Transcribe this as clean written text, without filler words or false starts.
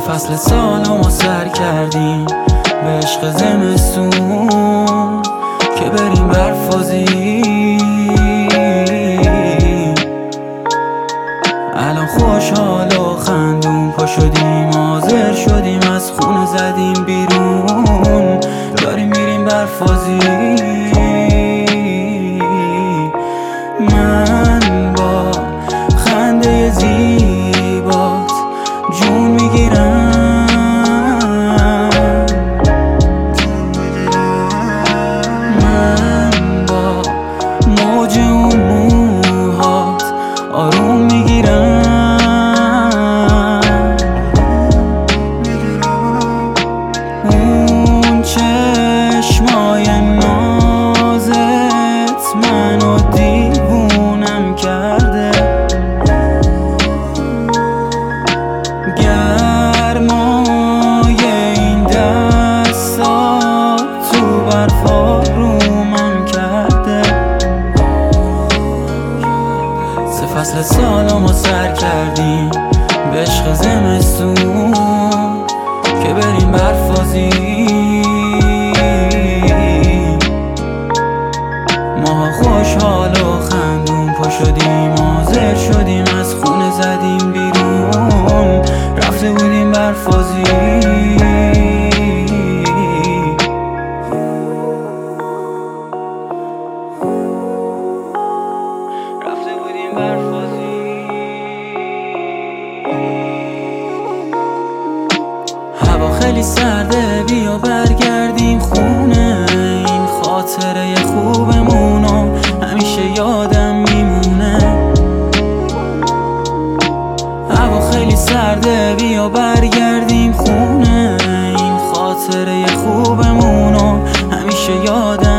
فصل سالو ما سر کردیم به عشق زمستون که بریم برفازی. الان خوشحال و خندون پا شدیم، حاضر شدیم از خونه زدیم بیرون، داریم میریم برفازی. من با خنده زیبات جون میگیرم، من با موج اون موهات آروم میگیرم. اون چشمای نازت منو دیوونم کرده، گرمای این دستات تو برفا رومم کرده. سه فصل سالو ما سر کردیم به عشق زمستون که بریم برفازی. ما خوشحال و خندون پا شدیم، حاضر شدیم از خونه زدیم بیرون، رفته بودیم برفازی. رفته بودیم برفازی. هوا خیلی سرده، بیا برگردیم خونه، این خاطره خوبمونو همیشه یادم میمونه. هوا خیلی سرده، بیا برگردیم خونه، این خاطره خوبمونو همیشه یادم